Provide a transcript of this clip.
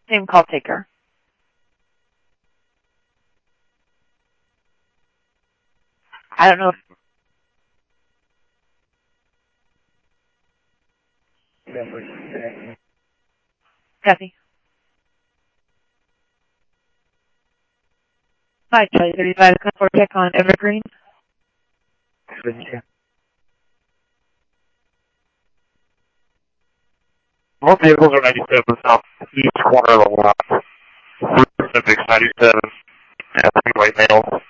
Same call taker. I don't know if... Kathy. Hi, Charlie 35, for check on Evergreen. Most vehicles are 97 south east corner of the lot. 3 Pacific 97. Yeah, 3 white males.